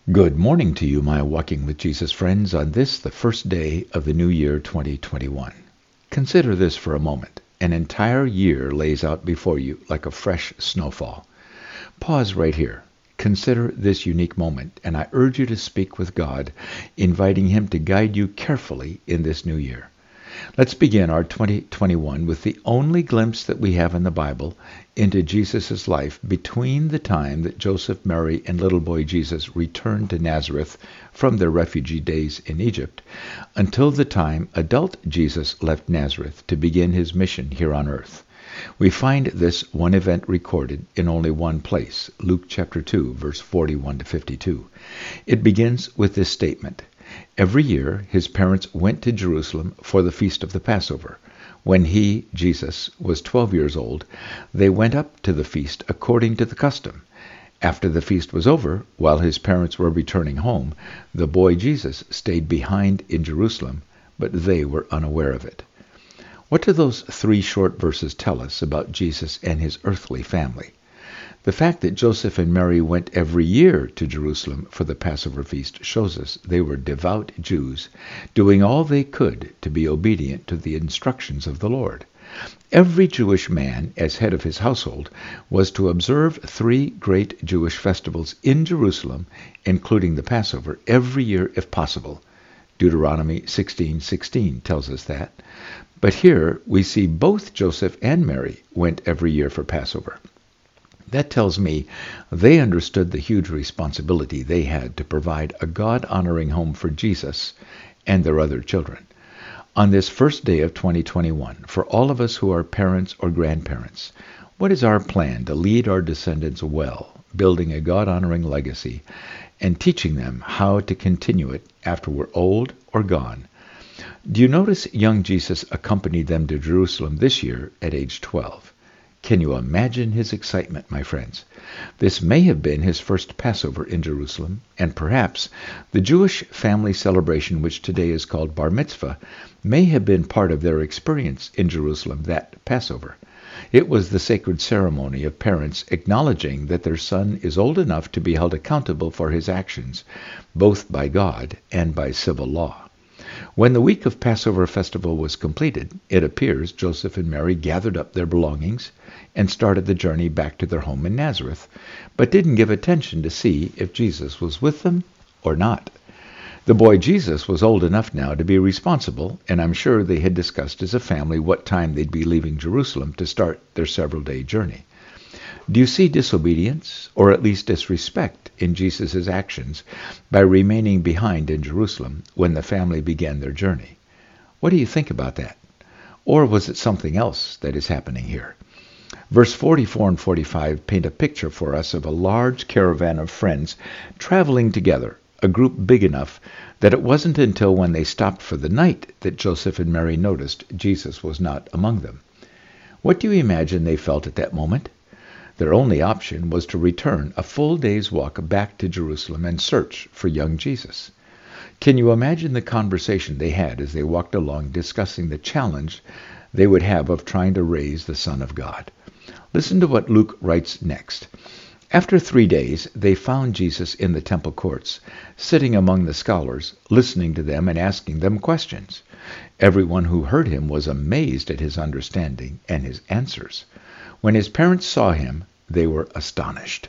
Good morning to you, my Walking with Jesus friends, on this, the first day of the new year 2021. Consider this for a moment. An entire year lays out before you like a fresh snowfall. Pause right here. Consider this unique moment, and I urge you to speak with God, inviting Him to guide you carefully in this new year. Let's begin our 2021 with the only glimpse that we have in the Bible into Jesus' life between the time that Joseph, Mary, and little boy Jesus returned to Nazareth from their refugee days in Egypt until the time adult Jesus left Nazareth to begin his mission here on earth. We find this one event recorded in only one place, Luke chapter 2, verse 41 to 52. It begins with this statement. Every year his parents went to Jerusalem for the feast of the Passover. When he, Jesus, was 12 years old, they went up to the feast according to the custom. After the feast was over, while his parents were returning home, the boy Jesus stayed behind in Jerusalem, but they were unaware of it. What do those 3 short verses tell us about Jesus and his earthly family? The fact that Joseph and Mary went every year to Jerusalem for the Passover feast shows us they were devout Jews, doing all they could to be obedient to the instructions of the Lord. Every Jewish man, as head of his household, was to observe 3 great Jewish festivals in Jerusalem, including the Passover, every year if possible. Deuteronomy 16:16 tells us that. But here we see both Joseph and Mary went every year for Passover. That tells me they understood the huge responsibility they had to provide a God-honoring home for Jesus and their other children. On this first day of 2021, for all of us who are parents or grandparents, what is our plan to lead our descendants well, building a God-honoring legacy and teaching them how to continue it after we're old or gone? Do you notice young Jesus accompanied them to Jerusalem this year at age 12? Can you imagine his excitement, my friends? This may have been his first Passover in Jerusalem, and perhaps the Jewish family celebration, which today is called Bar Mitzvah, may have been part of their experience in Jerusalem that Passover. It was the sacred ceremony of parents acknowledging that their son is old enough to be held accountable for his actions, both by God and by civil law. When the week of Passover festival was completed, it appears Joseph and Mary gathered up their belongings and started the journey back to their home in Nazareth, but didn't give attention to see if Jesus was with them or not. The boy Jesus was old enough now to be responsible, and I'm sure they had discussed as a family what time they'd be leaving Jerusalem to start their several-day journey. Do you see disobedience, or at least disrespect, in Jesus' actions by remaining behind in Jerusalem when the family began their journey? What do you think about that? Or was it something else that is happening here? Verse 44 and 45 paint a picture for us of a large caravan of friends traveling together, a group big enough that it wasn't until when they stopped for the night that Joseph and Mary noticed Jesus was not among them. What do you imagine they felt at that moment? Their only option was to return a full day's walk back to Jerusalem and search for young Jesus. Can you imagine the conversation they had as they walked along discussing the challenge they would have of trying to raise the Son of God? Listen to what Luke writes next. After 3 days, they found Jesus in the temple courts, sitting among the scholars, listening to them and asking them questions. Everyone who heard him was amazed at his understanding and his answers. When his parents saw him, they were astonished.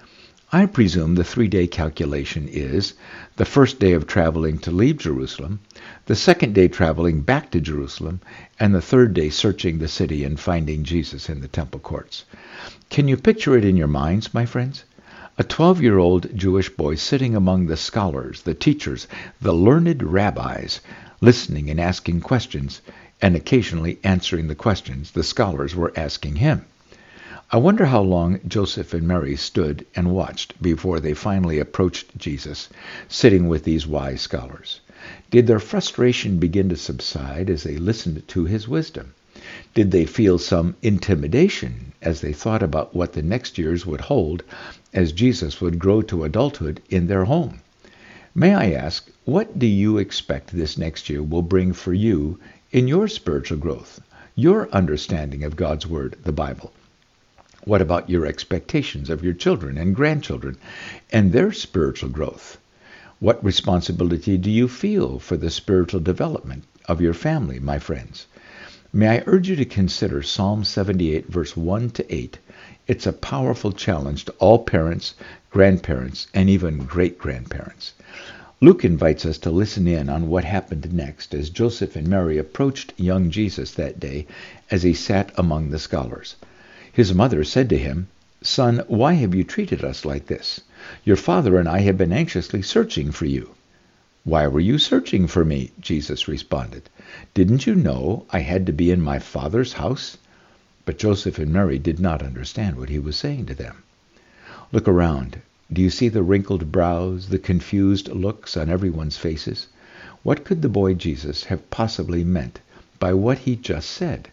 I presume the 3-day calculation is the first day of traveling to leave Jerusalem, the second day traveling back to Jerusalem, and the 3rd day searching the city and finding Jesus in the temple courts. Can you picture it in your minds, my friends? A 12-year-old Jewish boy sitting among the scholars, the teachers, the learned rabbis, listening and asking questions, and occasionally answering the questions the scholars were asking him. I wonder how long Joseph and Mary stood and watched before they finally approached Jesus, sitting with these wise scholars. Did their frustration begin to subside as they listened to his wisdom? Did they feel some intimidation as they thought about what the next years would hold as Jesus would grow to adulthood in their home? May I ask, what do you expect this next year will bring for you in your spiritual growth, your understanding of God's Word, the Bible? What about your expectations of your children and grandchildren and their spiritual growth? What responsibility do you feel for the spiritual development of your family, my friends? May I urge you to consider Psalm 78, verse 1 to 8. It's a powerful challenge to all parents, grandparents, and even great-grandparents. Luke invites us to listen in on what happened next as Joseph and Mary approached young Jesus that day as he sat among the scholars. His mother said to him, "Son, why have you treated us like this? Your father and I have been anxiously searching for you." "Why were you searching for me?" Jesus responded. "Didn't you know I had to be in my Father's house?" But Joseph and Mary did not understand what he was saying to them. Look around. Do you see the wrinkled brows, the confused looks on everyone's faces? What could the boy Jesus have possibly meant by what he just said?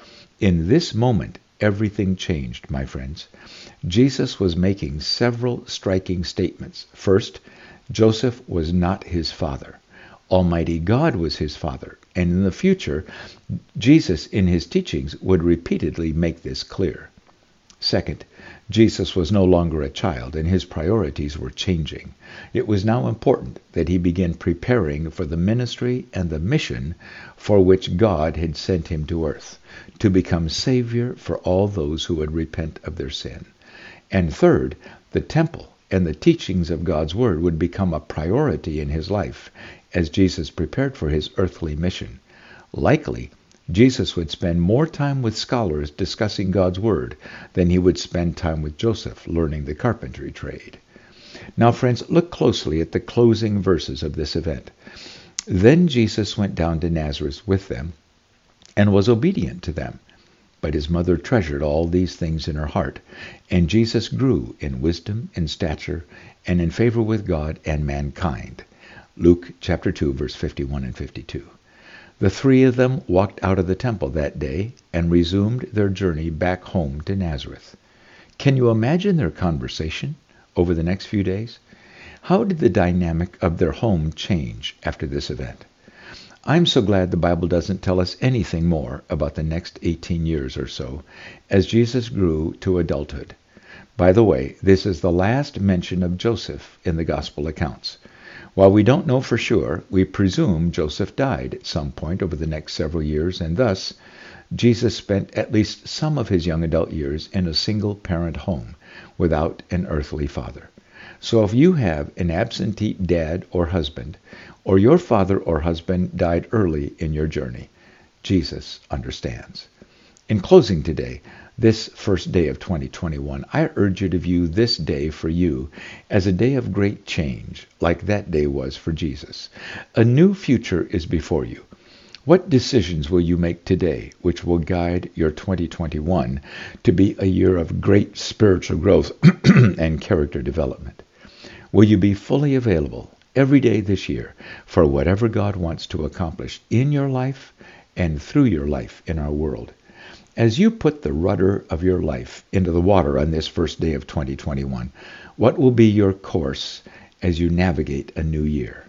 In this moment, everything changed, my friends. Jesus was making several striking statements. First, Joseph was not his father. Almighty God was his father. And in the future, Jesus in his teachings would repeatedly make this clear. Second, Jesus was no longer a child, and his priorities were changing. It was now important that he begin preparing for the ministry and the mission for which God had sent him to earth, to become Savior for all those who would repent of their sin. And third, the temple and the teachings of God's Word would become a priority in his life as Jesus prepared for his earthly mission. Likely, Jesus would spend more time with scholars discussing God's Word than he would spend time with Joseph learning the carpentry trade. Now, friends, look closely at the closing verses of this event. Then Jesus went down to Nazareth with them and was obedient to them. But his mother treasured all these things in her heart, and Jesus grew in wisdom and stature and in favor with God and mankind. Luke chapter 2, verse 51 and 52. The three of them walked out of the temple that day and resumed their journey back home to Nazareth. Can you imagine their conversation over the next few days? How did the dynamic of their home change after this event? I'm so glad the Bible doesn't tell us anything more about the next 18 years or so as Jesus grew to adulthood. By the way, this is the last mention of Joseph in the gospel accounts. While we don't know for sure, we presume Joseph died at some point over the next several years, and thus Jesus spent at least some of his young adult years in a single-parent home without an earthly father. So if you have an absentee dad or husband, or your father or husband died early in your journey, Jesus understands. In closing today, this first day of 2021, I urge you to view this day for you as a day of great change, like that day was for Jesus. A new future is before you. What decisions will you make today which will guide your 2021 to be a year of great spiritual growth and character development? Will you be fully available every day this year for whatever God wants to accomplish in your life and through your life in our world? As you put the rudder of your life into the water on this first day of 2021, what will be your course as you navigate a new year?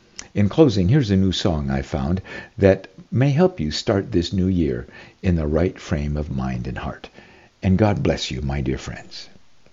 In closing, here's a new song I found that may help you start this new year in the right frame of mind and heart. And God bless you, my dear friends.